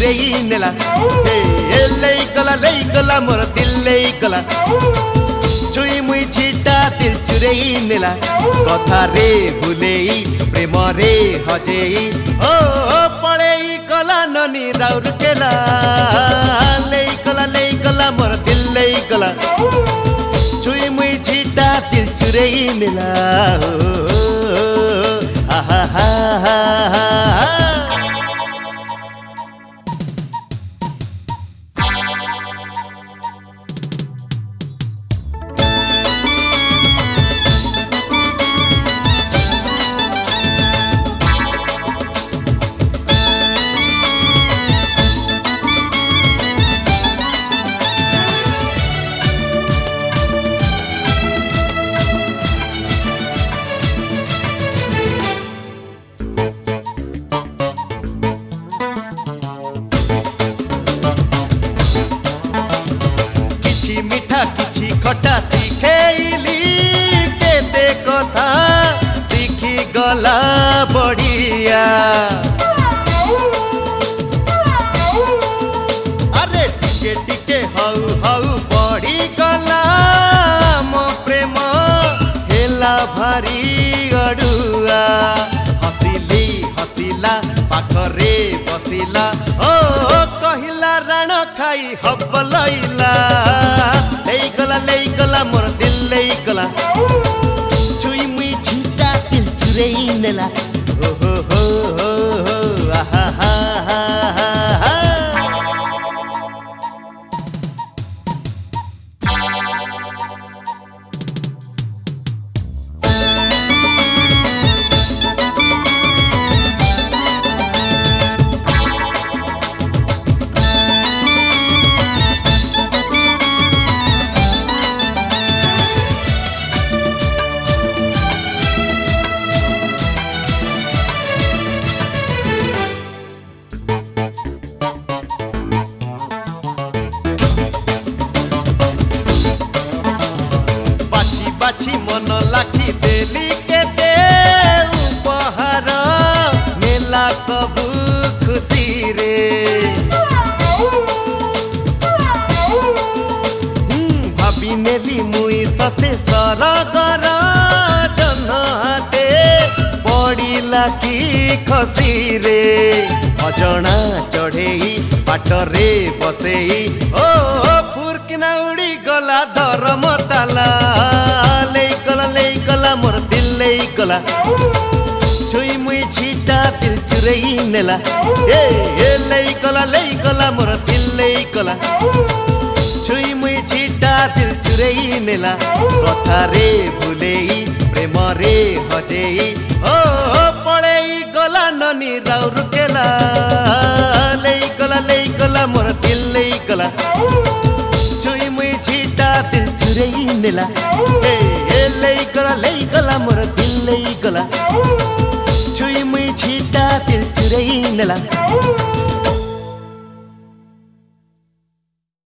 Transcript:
चुरेई नेला लेई गला मोर दिल लेई गला छुई मुई छिटा दिल चुरेई नेला कथा रे भुलेई प्रेम रे हजेई ओ पड़ेई गला ननी राउर केला लेई गला मोर दिल लेई गला छुई मुई छिटा दिल चुरेई नेला आहा हा हा हा मिठा किछि खटा शिखेली केते कथा शिखी गला बढ़िया अरे टिके टिके हऊ हऊ बढ़ी गला मो प्रेम हेला भारी अड़ुआ हसिली हसिला पाखरे बसिला ओ कहिला राण खाई हबलैला लेई गला मोर दिल लेई गला छुई मुई छिटा दिल चुरेई नेला हो हो हो हो आहा हा हा हा बाछी मन लाखी देली केते उपहार नेला सब खुशी रे भाभी नेली मुई सते सरगर जन हाते पड़िला की खसी रे अजणा चढ़ेई बाटरे बसेई ओ फुरकिना उड़ी गला धर्म ताला लेई गला मोर दिल लेई गला छुई मुई छिटा दिल चुरेई नेला लेई गला मोर दिल लेई गला छुई मुई छिटा दिल चुरेई नेला कथा रे भुलेई प्रेम रे हजेई ओ पड़ेई गला ननी राउर केला लेई गला मोर दिल लेई गला छुई मुई छिटा दिल चुरेई नेला लेई गला मोर दिल लेई गला छुई मुई छिटा दिल चुरेई नेला